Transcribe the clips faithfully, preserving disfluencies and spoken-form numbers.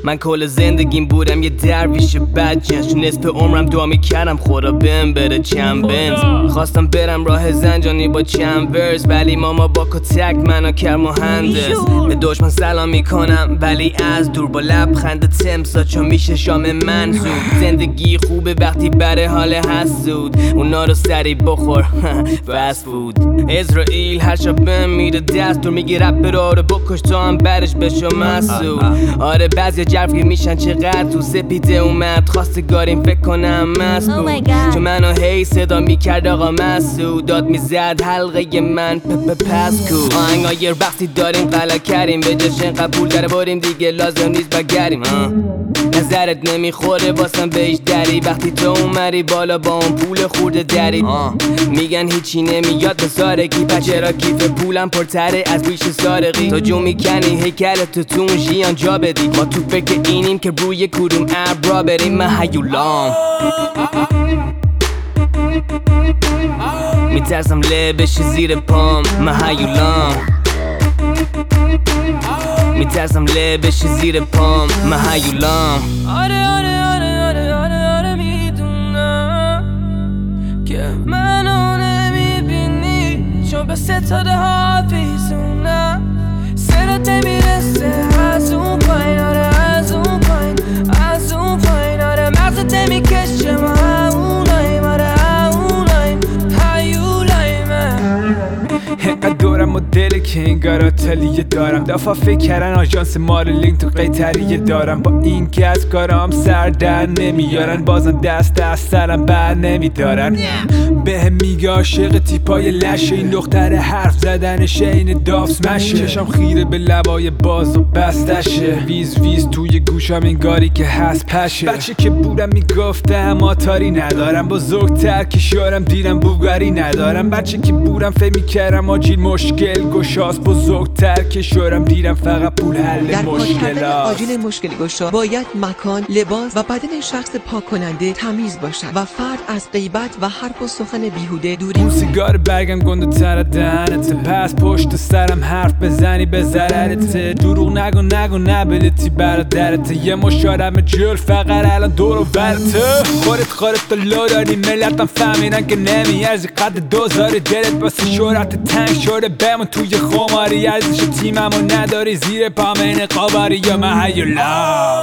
من کل زندگیم بودم یه درویش بدجنس، نصف عمرم دعا میکردم خدا بهم بده چند بنز. خواستم برم راه زنجانی با چند ورز، ولی ماما با کتک منو کرد مهندس. به دشمن سلام میکنم ولی از دور، با لبخند تمسا چون میشه شام من زود. زندگی خوبه وقتی بره حال حسود، اونا رو سری بخور فست فود. اسرائیل هر شب بهم میده دستور، میگه رپرها رو بکش تا هم برش بشو مسئول. آره بعضی جرفی میشن چقدر تو سپیده اومد خواستگاریم فکر کنم مست بود، چون منو هی صدا میکرد آقا مسعود. داد میزد حلقه من پپ پس کو. آهنگای وقتی داریم غلا کردیم، به جشن قبول در باریم دیگه لازم نیست بگریم. نظرت نمیخوره باسم بهش دری، وقتی تو اومری بالا با اون پول خورده دری. میگن هیچی نمیاد به سارگی، بچه را کیف پولم پرتره از بیش سارقی. تو جو میکنی هیکلت تو تو اون ژیان جا بدی، ما تو فکر اینیم که روی کدوم ابرا بریم. من هیولام میترسم له بشی زیر پام. من هیولام میترسم له بشی زیر پام. من هیولام. آره آره آره آره آره آره میدونم که منو نمیبینی، چون به ستاره ها ویزونم. سرت نمیرسه از اون پایین، آره از اون پایین از اون پایین. آره مغزت نمیکشه ما هموناییم، آره هموناییم هیولاییمه. اینقدر دورم و دل که انگار آتلیه دارم، دفعه فکر کردن آژانس مارلینگ تو قیتریه دارم. با این که از کارام سر در نمیارن، بازم دست از سرم بر نمیدارن. به میگه عاشق تیپای لشه، این دختر حرف زدنشه این دافس مشه. چشم خیره به لبای باز و بستشه، ویز ویز توی گوشم انگاری که هست پشه. بچه که بودم میگفتم آتاری ندارم، بزرگتر که شارم دیرم بوگاری ندارم. بچه که بودم فکر میکردم آجیل مشکل گشاست، بزرگتر که شارم دیرم فقط پول حل مشکلات. در آجیل مشکل گشا باید مکان، لباس و بدن شخص پاک کننده تمیز باشد و فرد از غیبت و حرف و سخن بیهوده دوری. اون سیگار برگم گنده تر دهنته، پس پشت سرم حرف بزنی به ضررته. دروغ نگو نگو نبلتی برادرته، یه مشارم جل فقط الان دور و برته. خورت خورت تو لو داری ملتم فهمیدن که نمیارزی قد دوزاری، دلت واسه شهرت تنگ شده بمون توی خماری. ارزش تیممو نداری زیر پام این قاباری، یا من هیولام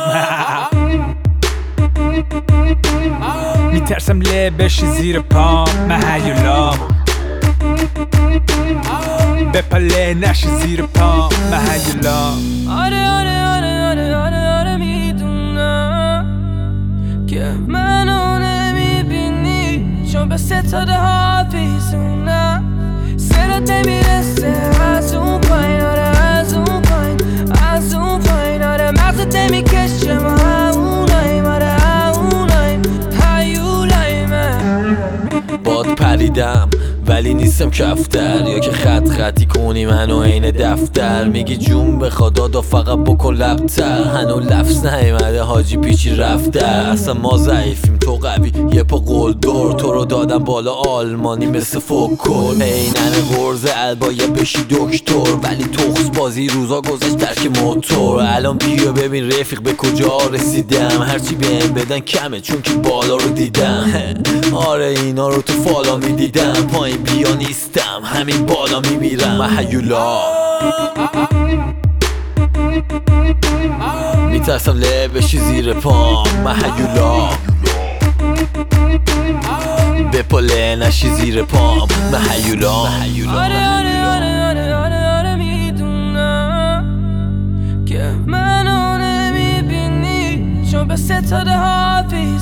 میترسم له بشی زیر پام. من هیولام بپله نشی زیر پام. من هیولام. آره آره آره آره آره آره میدونم که منو نمیبینی، چون به ستاره ها ویزونم. سرت نمیرسه از اون پایین، آره از اون پایین از اون پایین. آره مغزت نمیکشه ما هموناییم، آره هموناییم هیولاییمه. باد پریدم ولی نیستم کفتر، یا که خط خطی کنی منو عین دفتر. میگی جون بخواد دادا فقط بکن لبتر، هنو لفظ نیومده حاجی پیچی رفته. اصلا ما ضعیفیم تو قوی یه پا قلدر، تو رو دادم بالا آلمانی مثل فوکل. اینن غرزه البایه بشی دکتر، ولی تخص بازی روزا گذشت درک موتور. الان بیا ببین رفیق به کجا رسیدم، هرچی بهم بدن کمه چون که بالا رو دیدم. آره اینا رو تو فالا میدیدم، پایین بیا نیستم همین بالا میمیرم. من هیولام میترسم له بشی زیر پام. من هیولام بپله نشی زیر پام. من هیولام. آره آره آره آره آره آره میدونم که منو نمیبینی، چون به ستاره ها